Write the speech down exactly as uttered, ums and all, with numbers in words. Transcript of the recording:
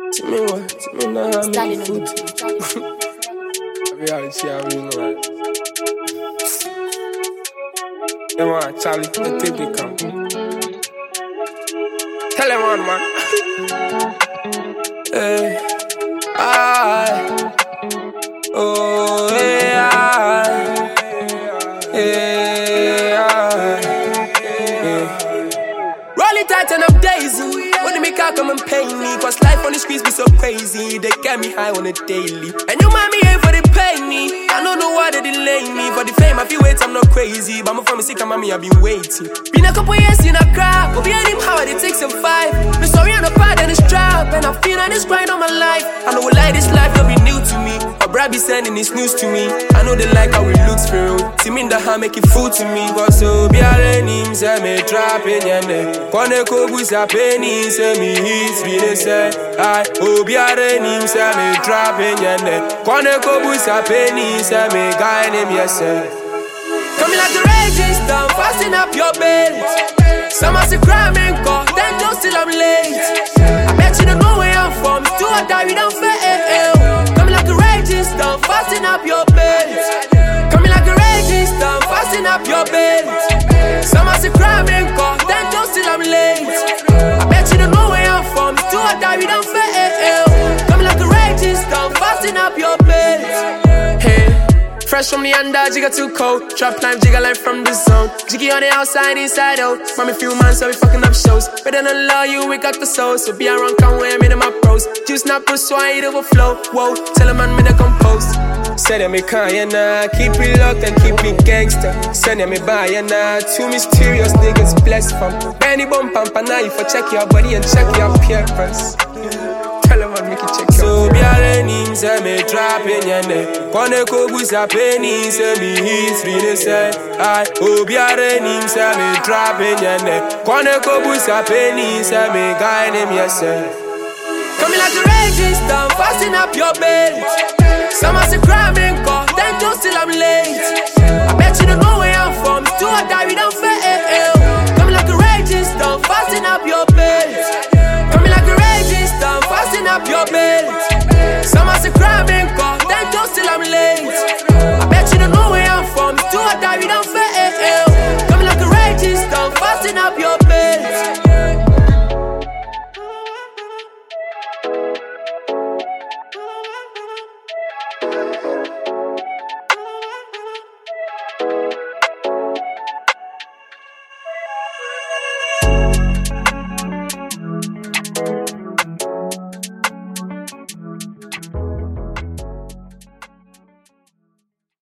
To me what? To me now I'm making food. Reality, I really know that. Yeah man, Charlie, the take me come. Tell him one man. Hey, I, oh yeah, yeah, yeah. Roll it tight and I'm daisy. When they make out come and pay me, cause life on the streets be so crazy. They get me high on a daily. And you mind me here for they pay me. I don't know why they delay me. For the fame I feel wait, I'm not crazy. But I'm from a sick mommy, I've been waiting. Been a couple years in a crowd, but be him how it takes a five. Me sorry I'm a part of this trap, and I feel like this grind on my life. I know like this life don't be new to me. Or Brad be sending this news to me. I know they like how it looks for real. See me in the hand make it food to me. But so be a name, say me trapping your neck. Kone kobu sa penny, say me hits really say. I oh be a name, say me trapping your neck. Kone kobu sa penny, say me guy name yourself. Coming like the raging storm, fasten up your belt. Some are still crying, cause then no still I'm late. I bet you don't know where I'm from, do or die, we don't fail. Coming like the raging storm, fasten up your belt. Coming like the raging storm, fasten up your belt. Some are still crying, cause then no still I'm late. I bet you don't know where I'm from, do or die, we don't fail. Coming like the raging storm, fasten up your belt. Fresh from the under, jigga too cold. Trap line, jigga line from the zone. Jiggy on the outside, inside out. From a few months, so we fucking up shows. But then I love you, we got the soul. So be around, come where I'm in my pros. Juice not push, so I eat overflow. Whoa, tell a man, me to compose. Say that me can't, yeah, nah. Keep it locked and keep it gangster. Send me by, yeah, nah. Two mysterious niggas blessed from Benny Bump and Pana. You for check your body and check your appearance. Tell a man, make it check your so be a name, say me trapping your neck. Kone kobu sa penny, say me hits really say. I oh be a name, say me trapping your neck. Kone kobu sa penny, say me guy name yourself. Coming like the raging storm, fasten up your belt. Some are still crying, cause then no still I'm late. I bet you don't know where I'm from, do or die, we don't fail. Coming like the raging storm, fasten up your belt. Coming like the raging storm, fasten up your belt.